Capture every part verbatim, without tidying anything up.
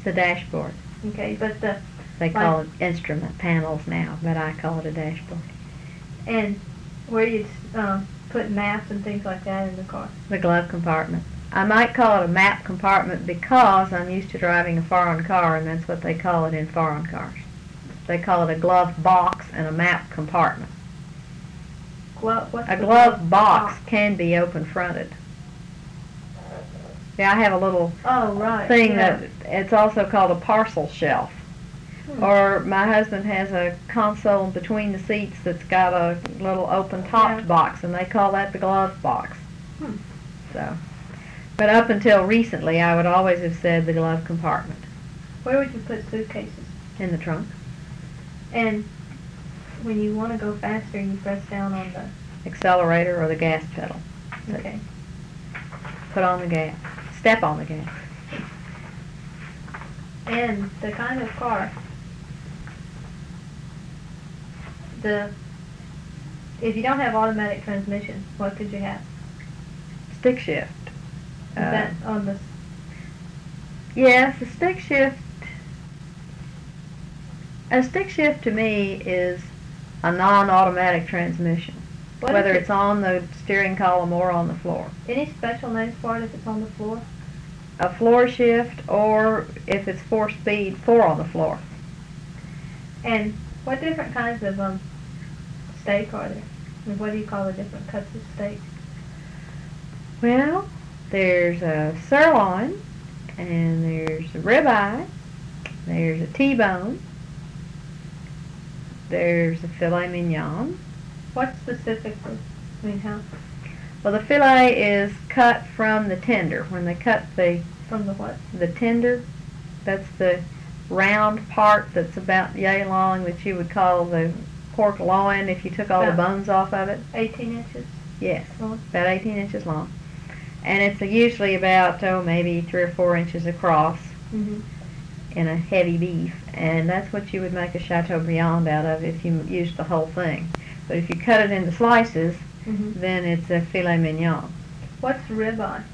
The dashboard. Okay, but the... They like, call it instrument panels now, but I call it a dashboard. And where you'd um, put maps and things like that in the car? The glove compartment. I might call it a map compartment because I'm used to driving a foreign car, and that's what they call it in foreign cars. They call it a glove box and a map compartment. Glo- what's A the glove box box? can be open-fronted. Yeah, I have a little Oh, right. thing yeah. that it's also called a parcel shelf. Hmm. Or my husband has a console between the seats that's got a little open topped Yeah. box, and they call that the glove box. Hmm. So, but up until recently, I would always have said the glove compartment. Where would you put suitcases? In the trunk. And when you want to go faster, you press down on the... Accelerator or the gas pedal. So Okay. put on the gas. Step on the gas. And the kind of car, the... If you don't have automatic transmission, what could you have? Stick shift. Is that on the... Yes, a stick shift. A stick shift to me is a non-automatic transmission, What whether is it- it's on the steering column or on the floor. Any special names for it if it's on the floor? A floor shift, or if it's four speed, four on the floor. And what different kinds of um steak are there? I mean, what do you call the different cuts of steak? Well, there's a sirloin, and there's a ribeye, there's a T-bone, there's a filet mignon. What specifically? I mean, how? Well, the filet is cut from the tender. When they cut the From the what? the tender, that's the round part that's about yay long that you would call the pork loin if you took all the About bones off of it. eighteen inches Yes, long? about eighteen inches long. And it's usually about, oh, maybe three or four inches across Mm-hmm. in a heavy beef. And that's what you would make a Chateaubriand out of if you used the whole thing. But if you cut it into slices, Mm-hmm. then it's a filet mignon. What's ribeye?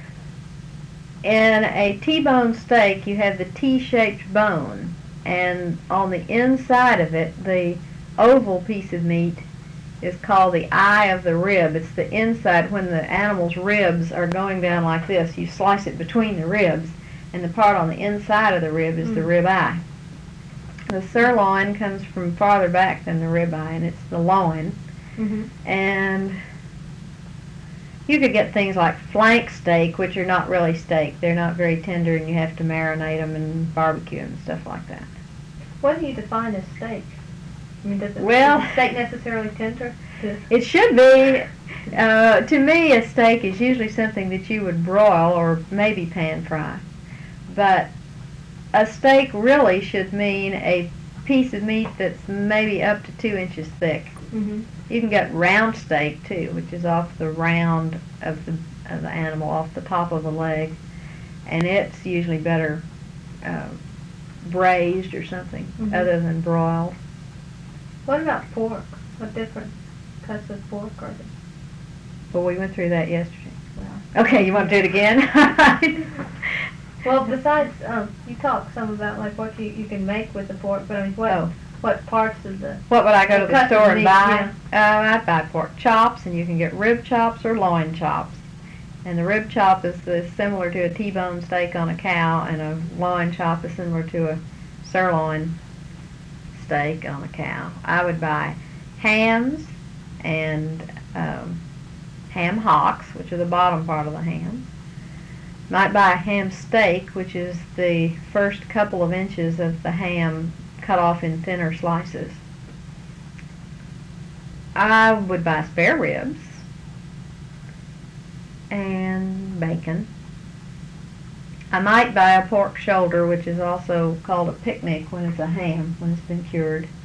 In a T-bone steak, you have the T-shaped bone, and on the inside of it, the oval piece of meat is called the eye of the rib. It's the inside. When the animal's ribs are going down like this, you slice it between the ribs, and the part on the inside of the rib is the Mm. rib eye. The sirloin comes from farther back than the rib eye, and it's the loin. Mm-hmm. And you could get things like flank steak, which are not really steak. They're not very tender, and you have to marinate them and barbecue them and stuff like that. What do you define as steak? I mean, does it, Well- is steak necessarily tender? To, It should be. Uh, to me, a steak is usually something that you would broil or maybe pan fry. But a steak really should mean a piece of meat that's maybe up to two inches thick. mm-hmm. You can get round steak too, which is off the round of the of the animal, off the top of the leg, and it's usually better uh, braised or something Mhm. other than broiled. What about pork? What different cuts of pork are there? Well, we went through that yesterday. Well, Okay, you want to do it again? well, besides, um, you talked some about like what you, you can make with the pork, but I mean, what Oh. what parts of the What would I go to the Cuts of store and meat, buy? Uh, I'd buy pork chops, and you can get rib chops or loin chops. And the rib chop is the, similar to a T-bone steak on a cow, and a loin chop is similar to a sirloin steak on a cow. I would buy hams and um, ham hocks, which are the bottom part of the ham. Might buy a ham steak, which is the first couple of inches of the ham cut off in thinner slices. I would buy spare ribs and bacon. I might buy a pork shoulder, which is also called a picnic when it's a ham, when it's been cured.